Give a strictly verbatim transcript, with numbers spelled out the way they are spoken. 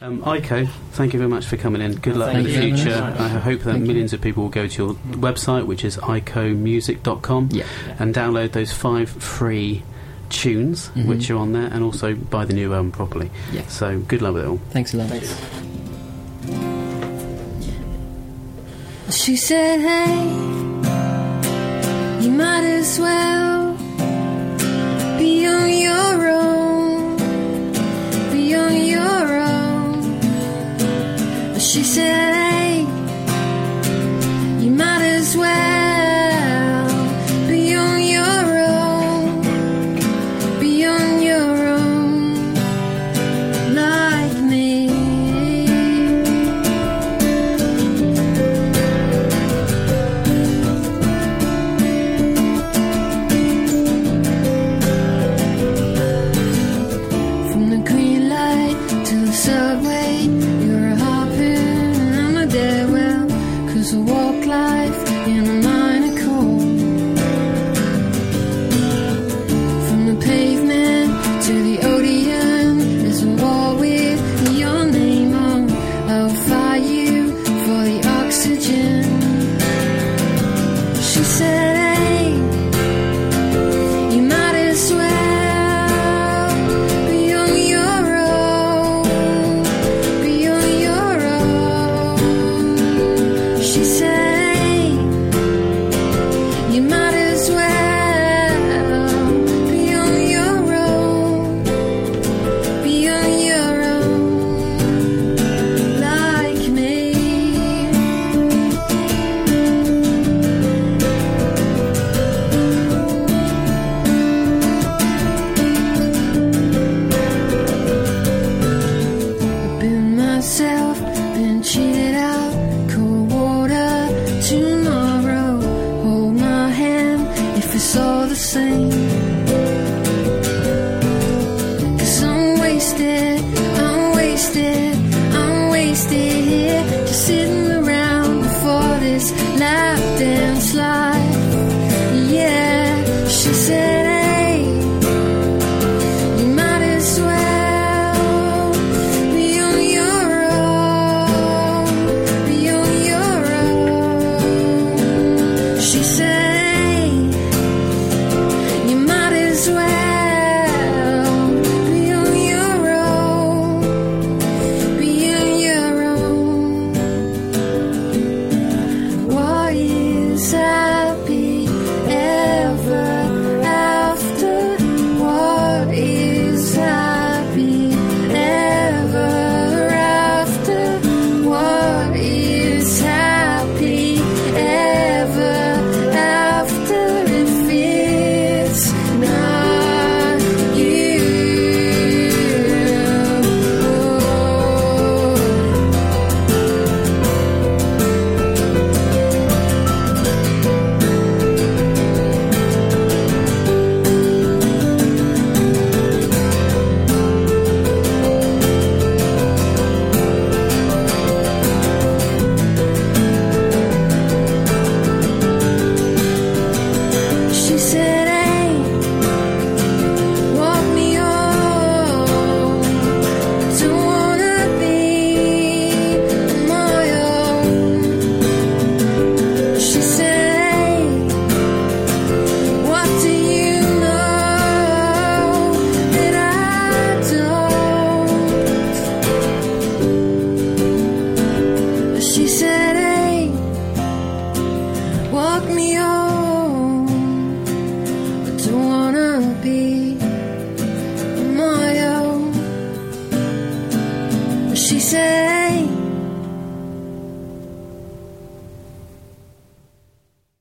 Um, Iko, thank you very much for coming in. Good luck Thank in the you. future. Thank I hope that Thank millions of people will go to your website, which is iko music dot com, Yeah. and download those five free tunes Mhm. which are on there, and also buy the new album properly. Yeah. So good luck with it all. Thanks a lot. Thanks. She said, hey, you might as well be on your own, be on your own. She said, hey, you might as well be on your own, be on your own, like me. From the green light to the subway, you're a hopping and I'm a dead well, 'cause I walk life in a line of coal. From the pavement to the Odeon, there's a wall with your name on. I'll fly you for the oxygen. She said, hey, you might as well be on your own, be on your own. She said, hey, you might as well be on your own, be on your own, like me. I've been myself, been cheated out, cold water tomorrow. Hold my hand if it's all the same. 'Cause I'm wasted, I'm wasted, I'm wasted here, just sitting around for this lap dance life. Yeah, she said, hey, you might as well be on your own, be on your own. She said, hey, you might as well be on your own, be on your own. What is happy ever after? What is happy ever after? What is happy ever after if it's not you? She said, hey, walk me home. Don't wanna be on my own. She said, hey, what do you know that I don't? She said, hey, walk me home. I don't wanna be on my own. She said, hey,